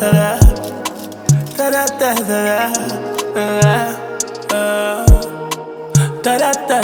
da da da da da da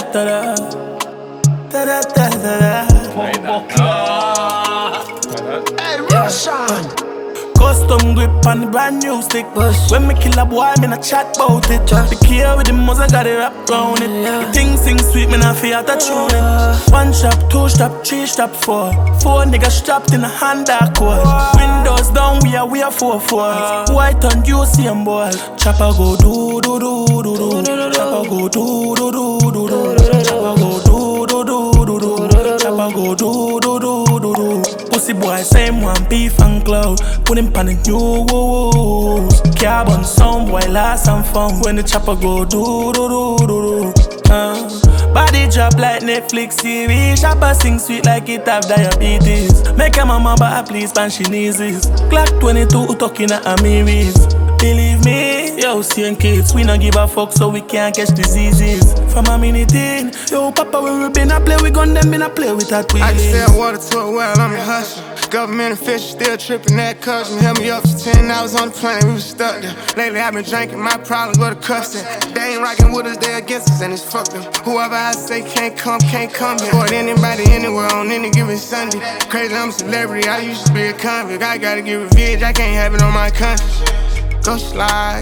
Hey, Russian. Custom grip on the brand new stick. When me kill a boy, me not chat about it. The key with the muzzle got it wrapped round it. The thing sing sweet, me not fear to tune it. 1 stop, 2 stop, 3 stop, 4 niggas strapped in a hand cord. Windows down, we are 4-4. White on you, see 'em boy. Chopper go do do do do do. Chopper go do do do do do. Chopper go do do do do do. Chopper go do do do do do. Pussy boy, same one, beef and cloud. Put him on the news. Carbon sound boy, last and found. When the chopper go do do do do do. Body drop like Netflix series. Chopper sing sweet like it have diabetes. Make a mama but please pan she knees. Clock 22 talking at Amiris. Believe me, yo, seeing kids, we don't give a fuck so we can't catch diseases. From a minute in, yo, papa, when we been a play, we gun them been a play with that wheelies. I can sell water to a well, I'm a hustler. Government officials still tripping that custom. Held me up for 10 hours on the plane, we was stuck there. Lately I've been drinking, my problems were the custard. They ain't rocking with us, they against us, and it's fuck them. Whoever I say can't come here. Or anybody anywhere on any given Sunday. Crazy, I'm a celebrity, I used to be a convict. I gotta get revenge, I can't have it on my conscience. Go slide,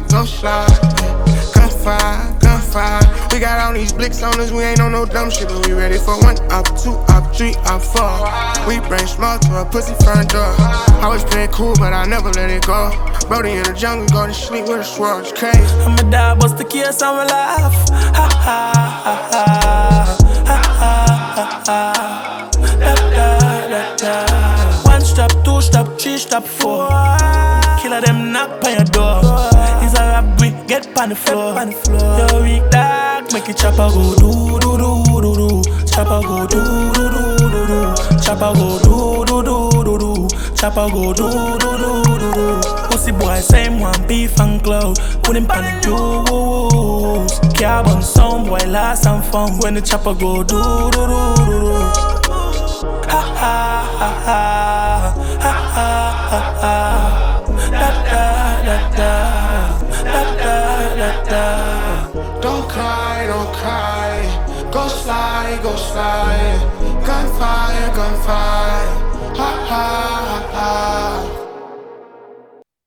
gunfire. We got all these blicks on us, we ain't on no dumb shit, but we ready for 1 up, 2 up, 3 up, 4. We bring small to a pussy front door. I was playing cool, but I never let it go. Brody in the jungle, go to sleep with a swirl, it's crazy. I'ma die, bust the case, I'ma laugh. Ha ha ha ha. Ha ha ha ha. Da da da da. 1 stop, 2 stop, 3 stop, 4. Killer them knock on your door. It's a rap we get on the floor. Yo, weak dog, make it chopper go do do do do do. Chopper go do do do do do. Chopper go do do do do do. Chopper go do do do do do. Pussy boy, same one, beef and cloud. Put him on the news. Carbon sound boy, last and found. When the chopper go do do do do do. Ha ha ha ha. Ha ha ha ha. Da da da da. Da da da da. Don't cry, go slide. Gunfire. Ha ha ha.